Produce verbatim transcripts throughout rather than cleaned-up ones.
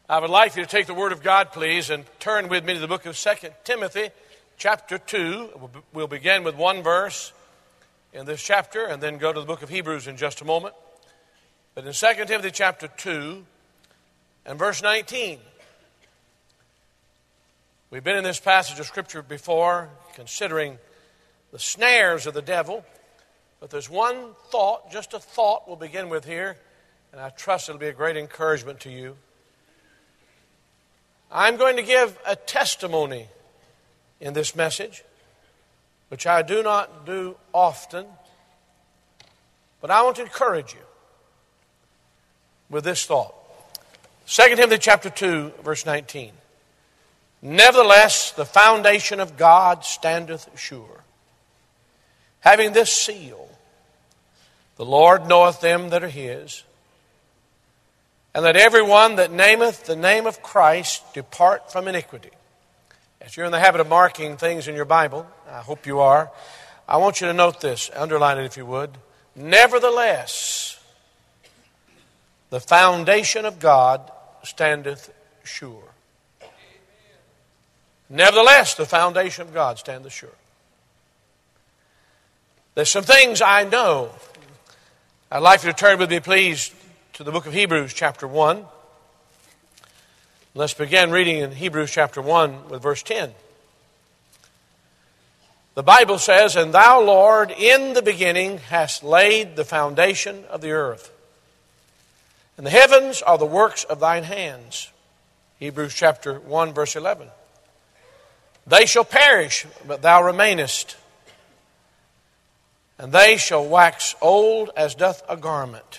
I would like you to take the Word of God, please, and turn with me to the book of Second Timothy, chapter two. We'll begin with one verse in this chapter and then go to the book of Hebrews in just a moment. But in Second Timothy, chapter two and verse nineteen, we've been in this passage of Scripture before, considering the snares of the devil. But there's one thought, just a thought we'll begin with here, and I trust it'll be a great encouragement to you. I'm going to give a testimony in this message, which I do not do often, but I want to encourage you with this thought. Second Timothy chapter two, verse nineteen. Nevertheless, the foundation of God standeth sure, having this seal, the Lord knoweth them that are his, and let every one that nameth the name of Christ depart from iniquity. As you're in the habit of marking things in your Bible, I hope you are, I want you to note this, underline it if you would. Nevertheless, the foundation of God standeth sure. Nevertheless, the foundation of God standeth sure. There's some things I know. I'd like you to turn with me, please, to the book of Hebrews, chapter one. Let's begin reading in Hebrews chapter one with verse ten. The Bible says, And thou, Lord, in the beginning hast laid the foundation of the earth, and the heavens are the works of thine hands. Hebrews chapter one, verse eleven. They shall perish, but thou remainest, and they shall wax old as doth a garment.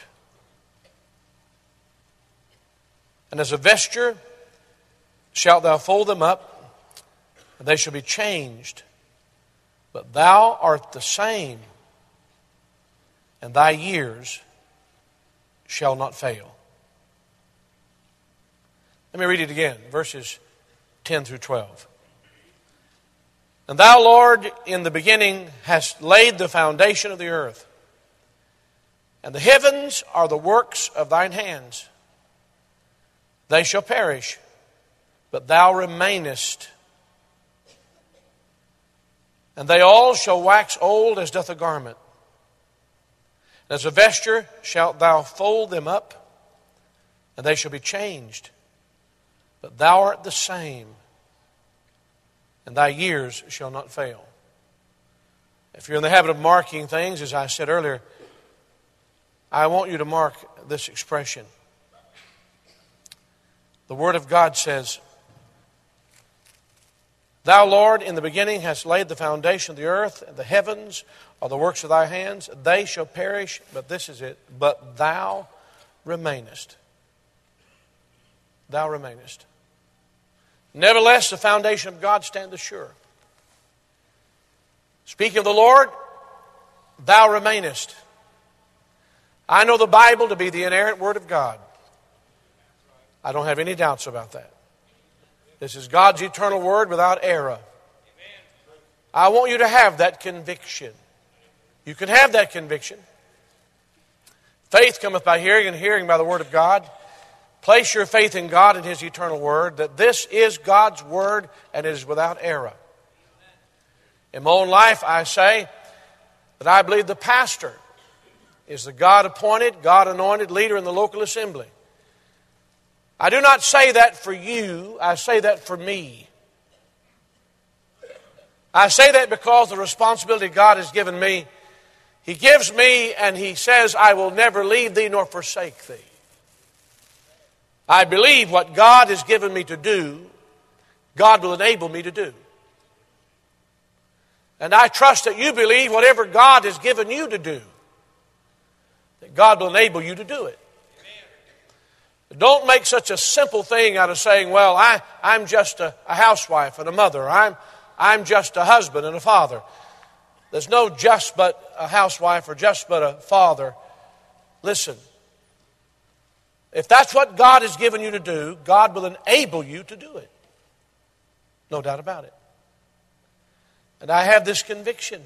And as a vesture shalt thou fold them up, and they shall be changed. But thou art the same, and thy years shall not fail. Let me read it again, verses ten through twelve. And thou, Lord, in the beginning hast laid the foundation of the earth, and the heavens are the works of thine hands. They shall perish, but thou remainest. And they all shall wax old as doth a garment. And as a vesture shalt thou fold them up, and they shall be changed. But thou art the same, and thy years shall not fail. If you're in the habit of marking things, as I said earlier, I want you to mark this expression. The Word of God says, Thou, Lord, in the beginning hast laid the foundation of the earth, and the heavens are the works of thy hands. They shall perish, but this is it, but thou remainest. Thou remainest. Nevertheless, the foundation of God standeth sure. Speaking of the Lord, thou remainest. I know the Bible to be the inerrant Word of God. I don't have any doubts about that. This is God's eternal Word without error. I want you to have that conviction. You can have that conviction. Faith cometh by hearing, and hearing by the Word of God. Place your faith in God and His eternal Word, that this is God's Word and it is without error. In my own life, I say that I believe the pastor is the God-appointed, God-anointed leader in the local assembly. I do not say that for you, I say that for me. I say that because the responsibility God has given me, He gives me and He says, I will never leave thee nor forsake thee. I believe what God has given me to do, God will enable me to do. And I trust that you believe whatever God has given you to do, that God will enable you to do it. Don't make such a simple thing out of saying, well, I, I'm just a, a housewife and a mother. I'm, I'm just a husband and a father. There's no just but a housewife or just but a father. Listen, if that's what God has given you to do, God will enable you to do it. No doubt about it. And I have this conviction.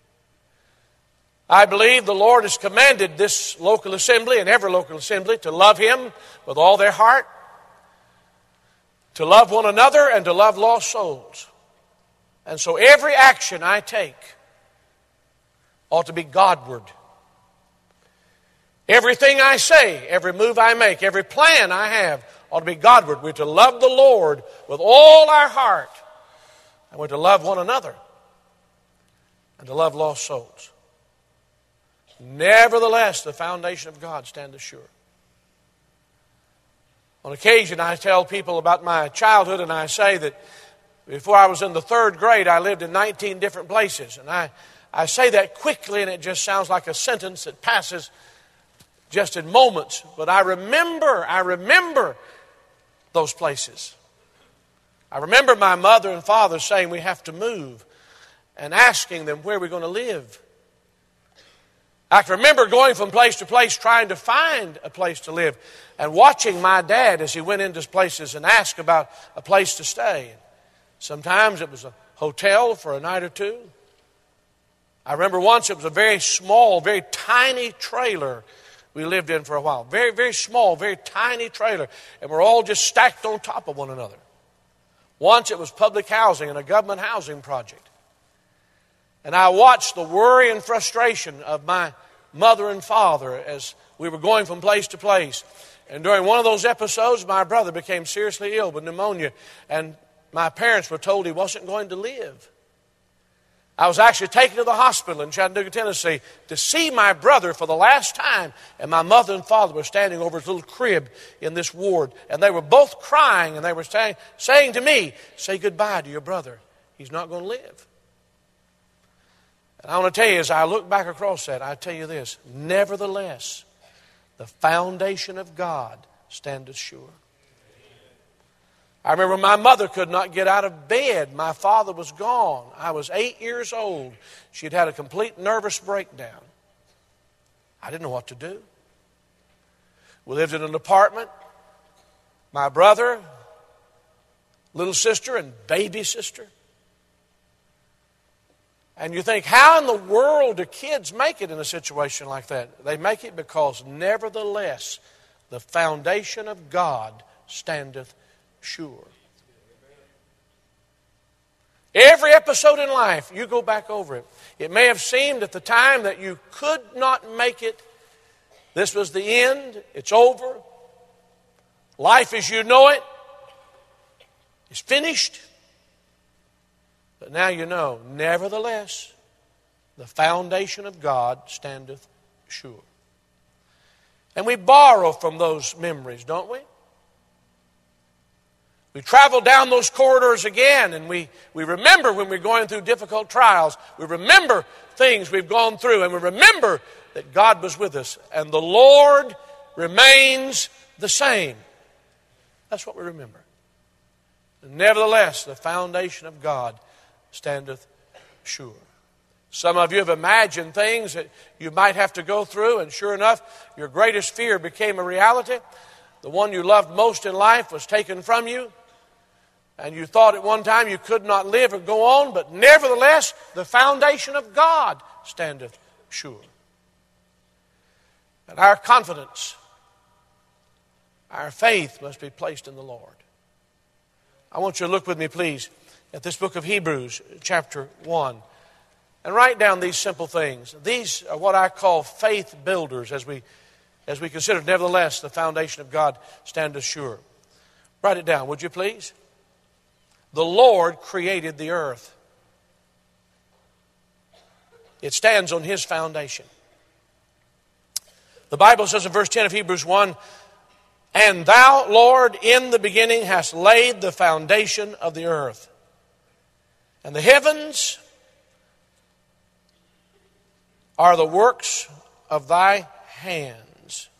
I believe the Lord has commanded this local assembly and every local assembly to love Him with all their heart, to love one another and to love lost souls. And so every action I take ought to be Godward. Everything I say, every move I make, every plan I have ought to be Godward. We're to love the Lord with all our heart. And we're to love one another and to love lost souls. Nevertheless, the foundation of God standeth sure. On occasion, I tell people about my childhood, and I say that before I was in the third grade, I lived in nineteen different places. And I, I say that quickly, and it just sounds like a sentence that passes just in moments. But I remember, I remember those places. I remember my mother and father saying we have to move and asking them where we're going to live. I can remember going from place to place trying to find a place to live and watching my dad as he went into places and asked about a place to stay. Sometimes it was a hotel for a night or two. I remember once it was a very small, very tiny trailer we lived in for a while. Very, very small, very tiny trailer. And we're all just stacked on top of one another. Once it was public housing and a government housing project. And I watched the worry and frustration of my mother and father as we were going from place to place. And during one of those episodes, my brother became seriously ill with pneumonia. And my parents were told he wasn't going to live. I was actually taken to the hospital in Chattanooga, Tennessee to see my brother for the last time. And my mother and father were standing over his little crib in this ward. And they were both crying and they were saying, saying to me, say goodbye to your brother. He's not going to live. And I want to tell you, as I look back across that, I tell you this, nevertheless, the foundation of God standeth sure. I remember my mother could not get out of bed. My father was gone. I was eight years old. She'd had a complete nervous breakdown. I didn't know what to do. We lived in an apartment. My brother, little sister, and baby sister. And you think, how in the world do kids make it in a situation like that? They make it because nevertheless, the foundation of God standeth sure. Every episode in life, you go back over it. It may have seemed at the time that you could not make it. This was the end. It's over. Life as you know it is finished. But now you know, nevertheless, the foundation of God standeth sure. And we borrow from those memories, don't we? We travel down those corridors again, and we, we remember when we're going through difficult trials. We remember things we've gone through, and we remember that God was with us, and the Lord remains the same. That's what we remember. And nevertheless, the foundation of God standeth sure. Some of you have imagined things that you might have to go through, and sure enough, your greatest fear became a reality. The one you loved most in life was taken from you, and you thought at one time you could not live or go on, but nevertheless, the foundation of God standeth sure. And our confidence, our faith must be placed in the Lord. I want you to look with me, please, at this book of Hebrews, chapter one. And write down these simple things. These are what I call faith builders as we as we consider, nevertheless, the foundation of God standeth sure. Write it down, would you please? The Lord created the earth. It stands on His foundation. The Bible says in verse ten of Hebrews one, and thou, Lord, in the beginning hast laid the foundation of the earth. And the heavens are the works of thy hands.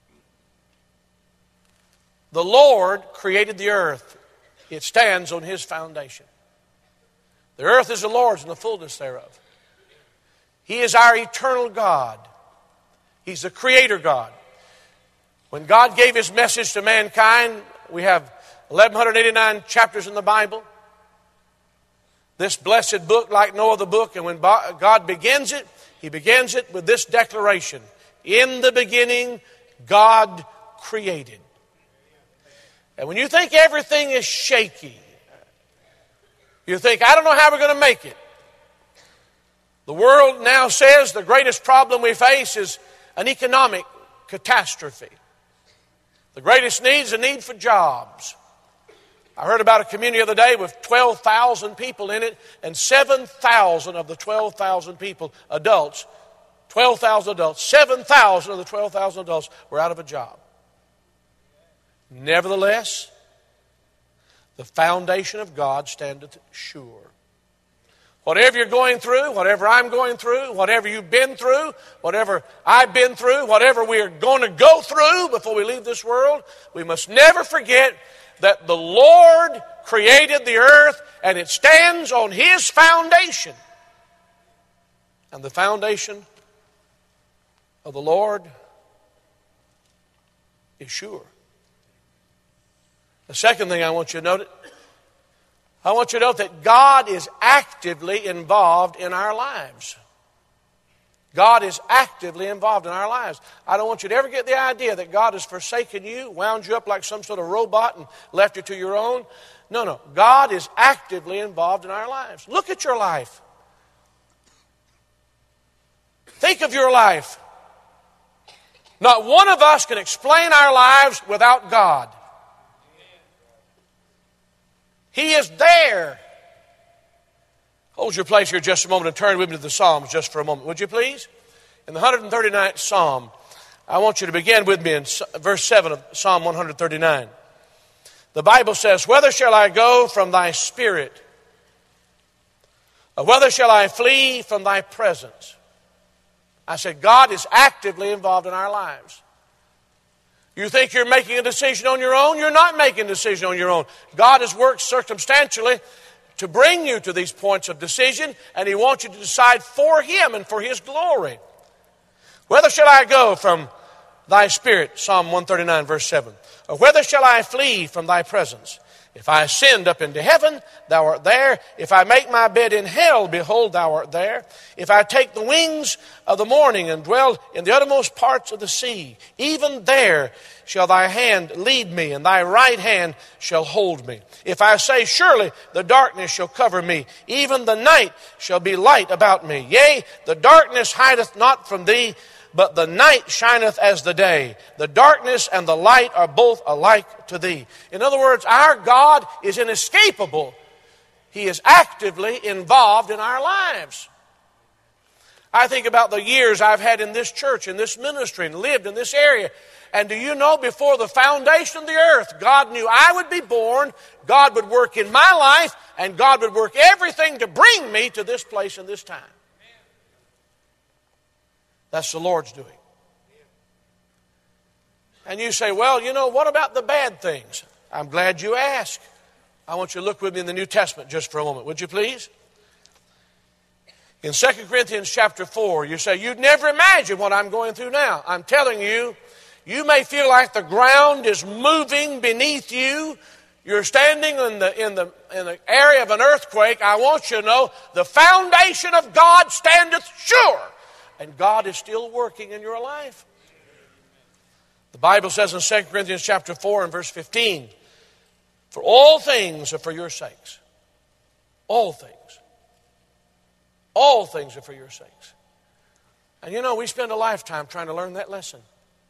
The Lord created the earth. It stands on His foundation. The earth is the Lord's and the fullness thereof. He is our eternal God. He's the Creator God. When God gave His message to mankind, we have eleven eighty-nine chapters in the Bible. This blessed book like no other book. And when God begins it, He begins it with this declaration. In the beginning, God created. And when you think everything is shaky, you think, I don't know how we're going to make it. The world now says the greatest problem we face is an economic catastrophe. The greatest need is a need for jobs. I heard about a community the other day with twelve thousand people in it, and seven thousand of the twelve thousand people, adults, twelve thousand adults, seven thousand of the twelve thousand adults were out of a job. Nevertheless, the foundation of God standeth sure. Whatever you're going through, whatever I'm going through, whatever you've been through, whatever I've been through, whatever we are going to go through before we leave this world, we must never forget that the Lord created the earth and it stands on His foundation. And the foundation of the Lord is sure. The second thing I want you to note, I want you to note that God is actively involved in our lives. God is actively involved in our lives. I don't want you to ever get the idea that God has forsaken you, wound you up like some sort of robot and left you to your own. No, no. God is actively involved in our lives. Look at your life. Think of your life. Not one of us can explain our lives without God. He is there. Hold your place here just a moment and turn with me to the Psalms just for a moment, would you please? In the one hundred thirty-ninth Psalm, I want you to begin with me in verse seven of Psalm one thirty-nine. The Bible says, "Whither shall I go from thy spirit? Or whither shall I flee from thy presence?" I said, God is actively involved in our lives. You think you're making a decision on your own? You're not making a decision on your own. God has worked circumstantially to bring you to these points of decision, and He wants you to decide for Him and for His glory. "Whither shall I go from thy spirit?" Psalm one thirty-nine, verse seven. "Or whither shall I flee from thy presence? If I ascend up into heaven, thou art there. If I make my bed in hell, behold, thou art there. If I take the wings of the morning and dwell in the uttermost parts of the sea, even there shall thy hand lead me, and thy right hand shall hold me. If I say, surely the darkness shall cover me, even the night shall be light about me. Yea, the darkness hideth not from thee, but the night shineth as the day. The darkness and the light are both alike to thee." In other words, our God is inescapable. He is actively involved in our lives. I think about the years I've had in this church, in this ministry, and lived in this area. And do you know, before the foundation of the earth, God knew I would be born, God would work in my life, and God would work everything to bring me to this place and this time. That's the Lord's doing. And you say, well, you know, what about the bad things? I'm glad you asked. I want you to look with me in the New Testament just for a moment, would you please? In Second Corinthians chapter four, you say, you'd never imagine what I'm going through now. I'm telling you, you may feel like the ground is moving beneath you. You're standing in the, in the, in the area of an earthquake. I want you to know the foundation of God standeth sure. And God is still working in your life. The Bible says in Second Corinthians chapter four and verse fifteen, "For all things are for your sakes." All things. All things are for your sakes. And you know, we spend a lifetime trying to learn that lesson.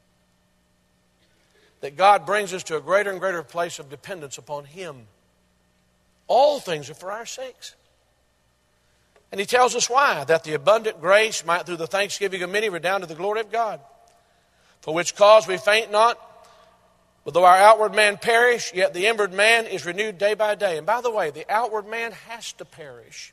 That God brings us to a greater and greater place of dependence upon Him. All things are for our sakes. And He tells us why. "That the abundant grace might through the thanksgiving of many redound to the glory of God. For which cause we faint not, but though our outward man perish, yet the inward man is renewed day by day." And by the way, the outward man has to perish.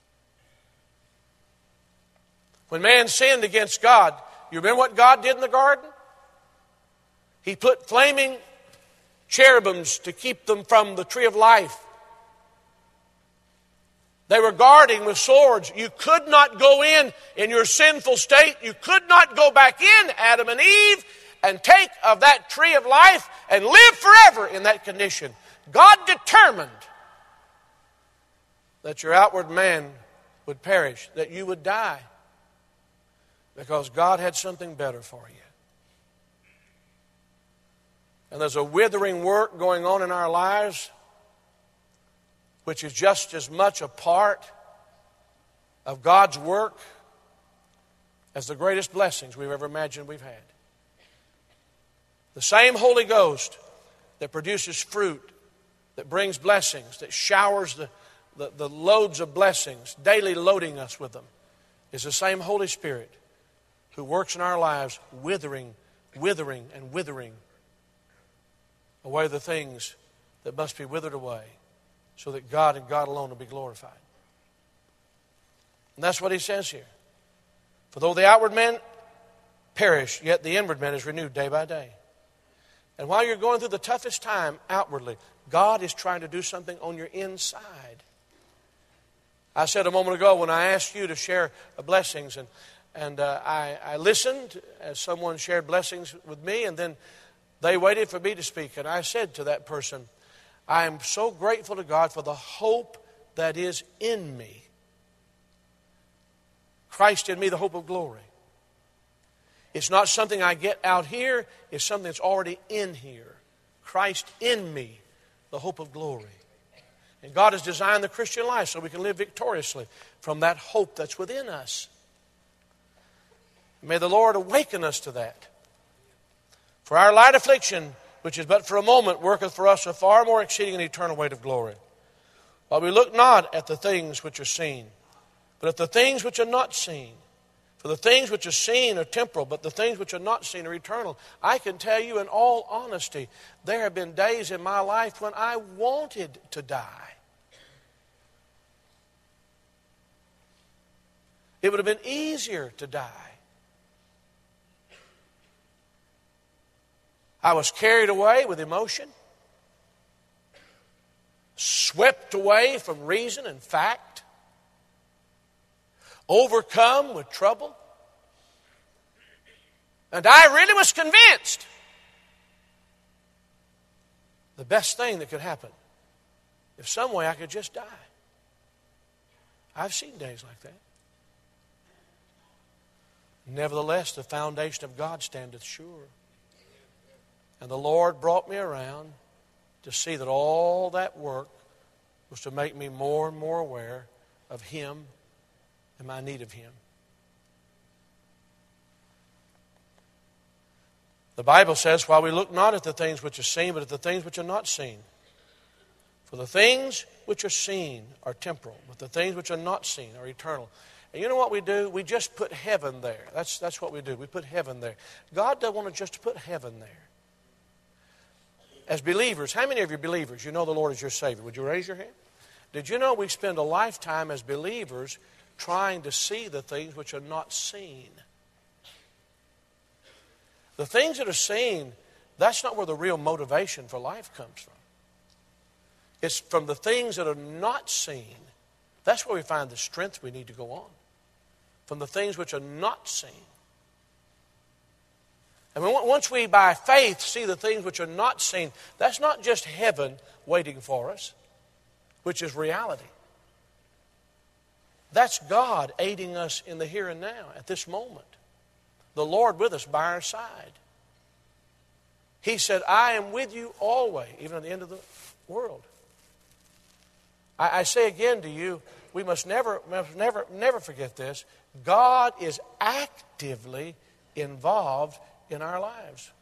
When man sinned against God, you remember what God did in the garden? He put flaming cherubims to keep them from the tree of life. They were guarding with swords. You could not go in in your sinful state. You could not go back in, Adam and Eve, and take of that tree of life and live forever in that condition. God determined that your outward man would perish, that you would die, because God had something better for you. And there's a withering work going on in our lives, which is just as much a part of God's work as the greatest blessings we've ever imagined we've had. The same Holy Ghost that produces fruit, that brings blessings, that showers the, the, the loads of blessings, daily loading us with them, is the same Holy Spirit who works in our lives, withering, withering, and withering away the things that must be withered away, so that God and God alone will be glorified. And that's what he says here. For though the outward man perish, yet the inward man is renewed day by day. And while you're going through the toughest time outwardly, God is trying to do something on your inside. I said a moment ago when I asked you to share blessings, and, and uh, I, I listened as someone shared blessings with me, and then they waited for me to speak. And I said to that person, I am so grateful to God for the hope that is in me. Christ in me, the hope of glory. It's not something I get out here. It's something that's already in here. Christ in me, the hope of glory. And God has designed the Christian life so we can live victoriously from that hope that's within us. May the Lord awaken us to that. For our light affliction, which is but for a moment, worketh for us a far more exceeding and eternal weight of glory. While we look not at the things which are seen, but at the things which are not seen. For the things which are seen are temporal, but the things which are not seen are eternal. I can tell you in all honesty, there have been days in my life when I wanted to die. It would have been easier to die. I was carried away with emotion, swept away from reason and fact, overcome with trouble. And I really was convinced the best thing that could happen, if some way I could just die. I've seen days like that. Nevertheless, the foundation of God standeth sure. And the Lord brought me around to see that all that work was to make me more and more aware of Him and my need of Him. The Bible says, while we look not at the things which are seen, but at the things which are not seen. For the things which are seen are temporal, but the things which are not seen are eternal. And you know what we do? We just put heaven there. That's, that's what we do. We put heaven there. God doesn't want to just put heaven there. As believers, how many of you believers, you know the Lord is your Savior? Would you raise your hand? Did you know we spend a lifetime as believers trying to see the things which are not seen? The things that are seen, that's not where the real motivation for life comes from. It's from the things that are not seen. That's where we find the strength we need to go on. From the things which are not seen. And once we, by faith, see the things which are not seen, that's not just heaven waiting for us, which is reality. That's God aiding us in the here and now, at this moment. The Lord with us by our side. He said, I am with you always, even at the end of the world. I, I say again to you, we must never, must never, never forget this. God is actively involved in our lives.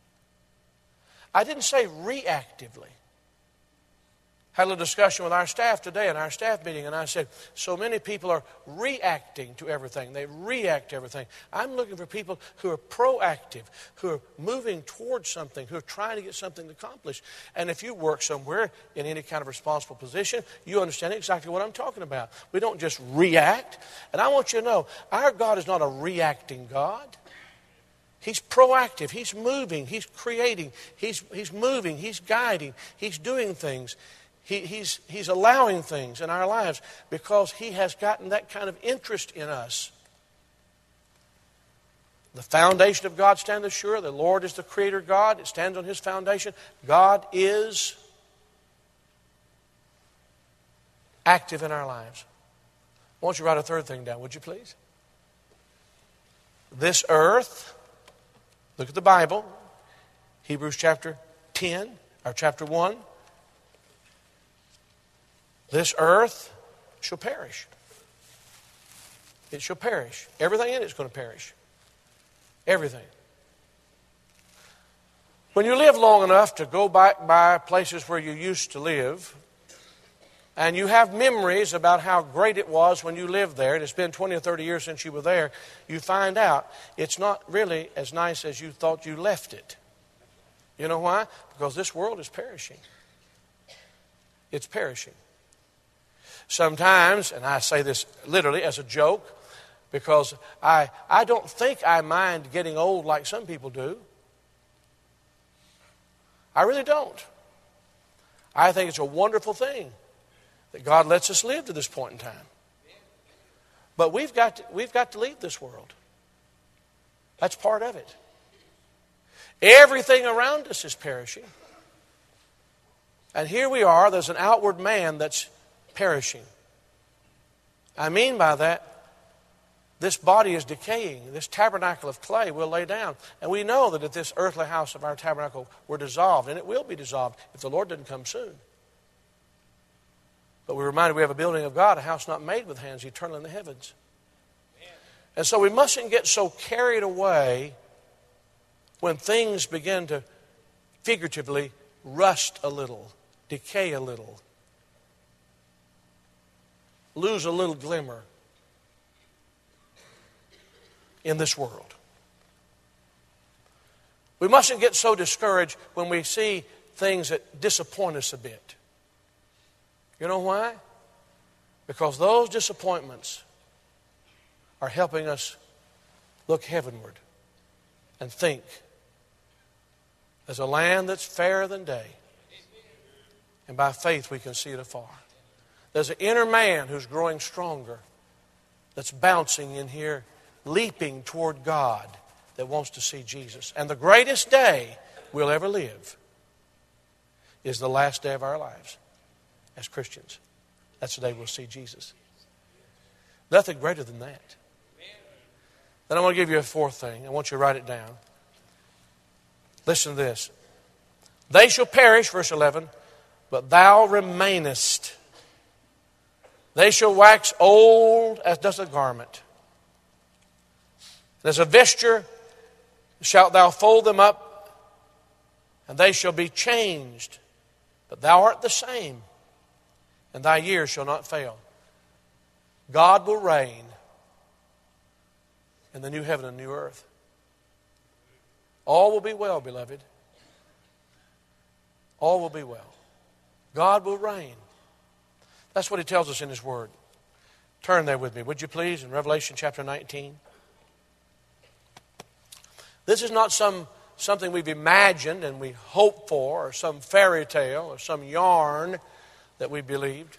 I didn't say reactively. Had a little discussion with our staff today in our staff meeting, and I said, so many people are reacting to everything. They react to everything. I'm looking for people who are proactive, who are moving towards something, who are trying to get something accomplished. And if you work somewhere in any kind of responsible position, you understand exactly what I'm talking about. We don't just react. And I want you to know, our God is not a reacting God. He's proactive. He's moving. He's creating. He's, he's moving. He's guiding. He's doing things. He, he's, he's allowing things in our lives because He has gotten that kind of interest in us. The foundation of God standeth sure. The Lord is the Creator God. It stands on His foundation. God is active in our lives. I want you to write a third thing down, would you please? This earth, look at the Bible, Hebrews chapter ten, or chapter one, this earth shall perish. It shall perish. Everything in it is going to perish. Everything. When you live long enough to go back by places where you used to live, and you have memories about how great it was when you lived there, and it's been twenty or thirty years since you were there, you find out it's not really as nice as you thought you left it. You know why? Because this world is perishing. It's perishing. Sometimes, and I say this literally as a joke, because I, I don't think I mind getting old like some people do. I really don't. I think it's a wonderful thing that God lets us live to this point in time. But we've got to, we've got to leave this world. That's part of it. Everything around us is perishing. And here we are, there's an outward man that's perishing. I mean by that, this body is decaying. This tabernacle of clay will lay down. And we know that at this earthly house of our tabernacle, we're dissolved. And it will be dissolved if the Lord doesn't come soon. But we're reminded we have a building of God, a house not made with hands, eternal in the heavens. And so we mustn't get so carried away when things begin to figuratively rust a little, decay a little, lose a little glimmer in this world. We mustn't get so discouraged when we see things that disappoint us a bit. You know why? Because those disappointments are helping us look heavenward and think there's a land that's fairer than day. And by faith we can see it afar. There's an inner man who's growing stronger, that's bouncing in here, leaping toward God, that wants to see Jesus. And the greatest day we'll ever live is the last day of our lives as Christians. That's the day we'll see Jesus. Nothing greater than that. Then I want to give you a fourth thing. I want you to write it down. Listen to this. They shall perish, verse eleven, but thou remainest. They shall wax old as does a garment. As a vesture shalt thou fold them up, and they shall be changed. But thou art the same, and thy years shall not fail. God will reign in the new heaven and new earth. All will be well, beloved. All will be well. God will reign. That's what He tells us in His Word. Turn there with me, would you please, in Revelation chapter nineteen. This is not some something we've imagined and we hope for, or some fairy tale, or some yarn that we believed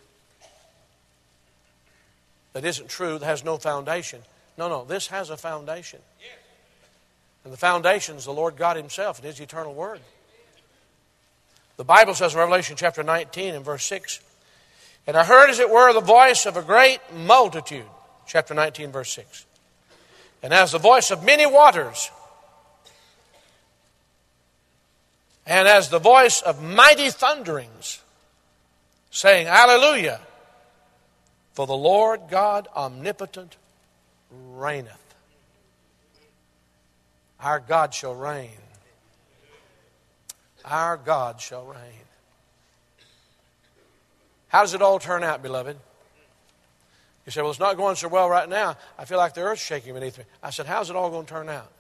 that isn't true, that has no foundation. No, no, this has a foundation. And the foundation is the Lord God Himself and His eternal Word. The Bible says in Revelation chapter nineteen and verse six, and I heard as it were the voice of a great multitude, chapter nineteen verse six, and as the voice of many waters, and as the voice of mighty thunderings, saying, Hallelujah, for the Lord God omnipotent reigneth. Our God shall reign. Our God shall reign. How does it all turn out, beloved? You say, well, it's not going so well right now. I feel like the earth's shaking beneath me. I said, how's it all going to turn out?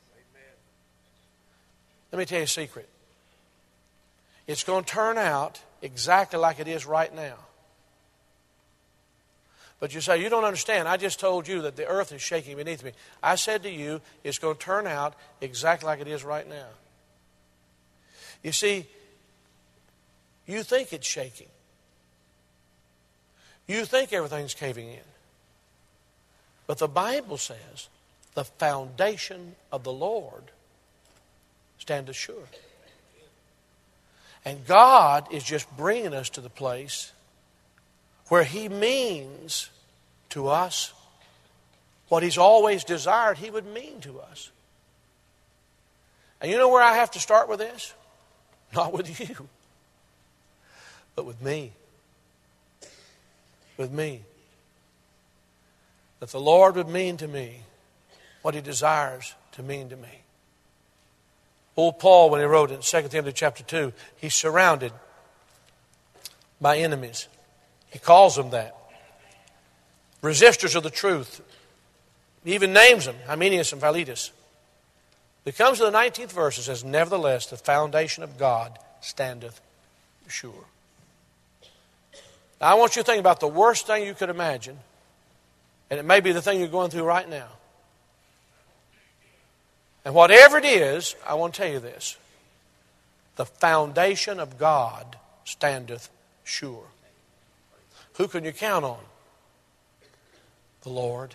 Let me tell you a secret. It's going to turn out exactly like it is right now. But you say, you don't understand. I just told you that the earth is shaking beneath me. I said to you, it's going to turn out exactly like it is right now. You see, you think it's shaking. You think everything's caving in. But the Bible says, the foundation of the Lord standeth sure. And God is just bringing us to the place where He means to us what He's always desired He would mean to us. And you know where I have to start with this? Not with you, but with me. With me. That the Lord would mean to me what He desires to mean to me. Old Paul, when he wrote in Second Timothy chapter two, he's surrounded by enemies. He calls them that. Resistors of the truth. He even names them, Hymenaeus and Philetus. He comes to the nineteenth verse and says, nevertheless, the foundation of God standeth sure. Now, I want you to think about the worst thing you could imagine, and it may be the thing you're going through right now. And whatever it is, I want to tell you this. The foundation of God standeth sure. Who can you count on? The Lord.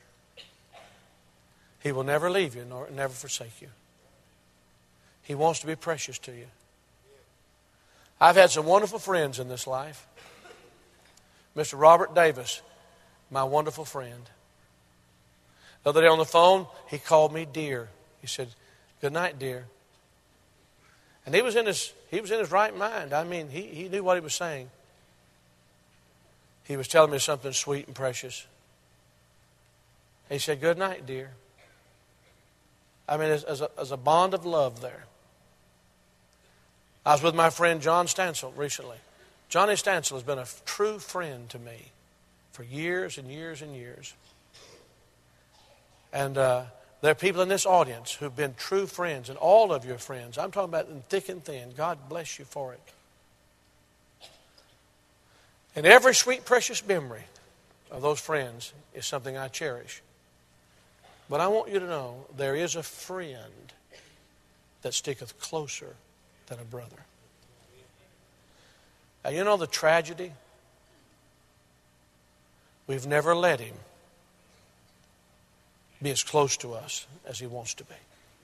He will never leave you nor never forsake you. He wants to be precious to you. I've had some wonderful friends in this life. Mister Robert Davis, my wonderful friend. The other day on the phone, he called me dear. He said, good night, dear. And he was in his, he was in his right mind. I mean, he, he knew what he was saying. He was telling me something sweet and precious. He said, good night, dear. I mean, as, as, a, as a bond of love there. I was with my friend John Stansel recently. Johnny Stansel has been a true friend to me for years and years and years. And uh, there are people in this audience who've been true friends, and all of your friends. I'm talking about in thick and thin. God bless you for it. And every sweet, precious memory of those friends is something I cherish. But I want you to know there is a friend that sticketh closer than a brother. Now, you know the tragedy? We've never let Him be as close to us as He wants to be.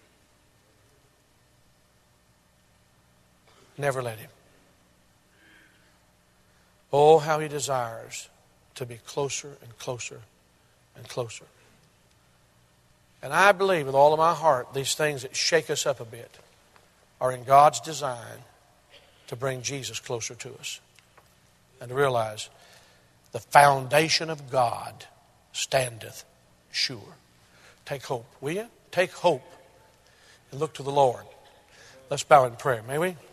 Never let Him. Oh, how He desires to be closer and closer and closer. And I believe with all of my heart these things that shake us up a bit are in God's design to bring Jesus closer to us. And to realize the foundation of God standeth sure. Take hope, will you? Take hope and look to the Lord. Let's bow in prayer, may we?